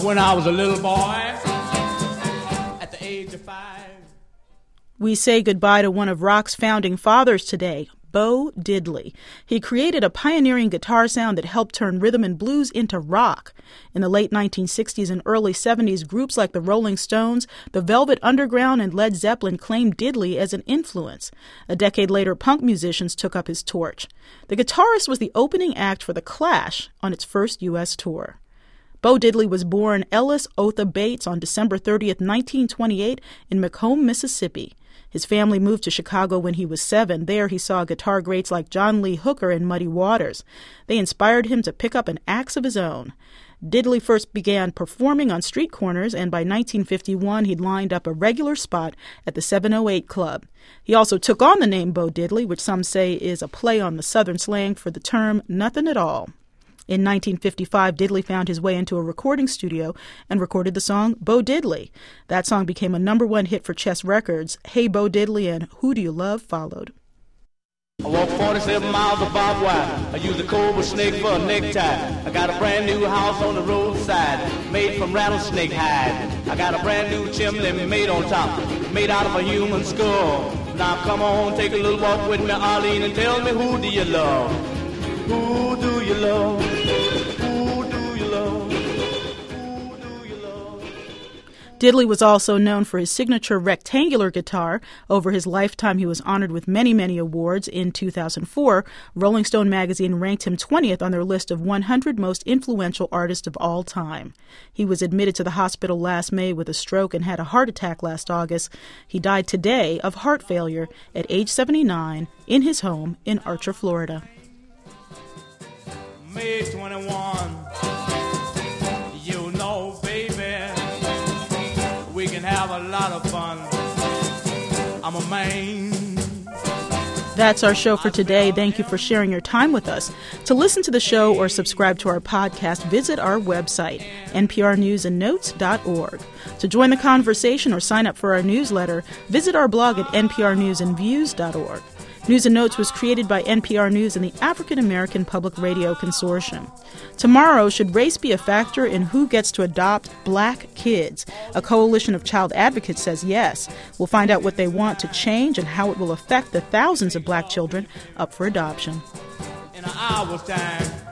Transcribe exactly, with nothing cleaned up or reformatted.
when I was a little boy, at the age of five. We say goodbye to one of rock's founding fathers today, Bo Diddley. He created a pioneering guitar sound that helped turn rhythm and blues into rock. In the late nineteen sixties and early seventies, groups like the Rolling Stones, the Velvet Underground, and Led Zeppelin claimed Diddley as an influence. A decade later, punk musicians took up his torch. The guitarist was the opening act for The Clash on its first U S tour. Bo Diddley was born Ellis Otha Bates on December thirtieth, nineteen twenty-eight, in Macomb, Mississippi. His family moved to Chicago when he was seven. There he saw guitar greats like John Lee Hooker and Muddy Waters. They inspired him to pick up an axe of his own. Diddley first began performing on street corners, and by nineteen fifty-one he'd lined up a regular spot at the seven oh eight Club. He also took on the name Bo Diddley, which some say is a play on the Southern slang for the term nothing at all. In nineteen fifty-five, Diddley found his way into a recording studio and recorded the song Bo Diddley. That song became a number one hit for Chess Records. Hey Bo Diddley and Who Do You Love followed. I walk forty-seven miles of barbed wire. I use a cobra snake for a necktie. I got a brand new house on the roadside, made from rattlesnake hide. I got a brand new chimney made on top, made out of a human skull. Now come on, take a little walk with me, Arlene, and tell me, who do you love? Who do you love? Who do you love? Who do you love? Diddley was also known for his signature rectangular guitar. Over his lifetime, he was honored with many, many awards. In two thousand four, Rolling Stone magazine ranked him twentieth on their list of one hundred most influential artists of all time. He was admitted to the hospital last May with a stroke and had a heart attack last August. He died today of heart failure at age seventy-nine in his home in Archer, Florida. May twenty-one, you know, baby, we can have a lot of fun. I'm a man. That's our show for today. Thank you for sharing your time with us. To listen to the show or subscribe to our podcast, visit our website, n p r news and notes dot org. To join the conversation or sign up for our newsletter, visit our blog at n p r news and views dot org. News and Notes was created by N P R News and the African American Public Radio Consortium. Tomorrow, should race be a factor in who gets to adopt black kids? A coalition of child advocates says yes. We'll find out what they want to change and how it will affect the thousands of black children up for adoption. In an hour's time.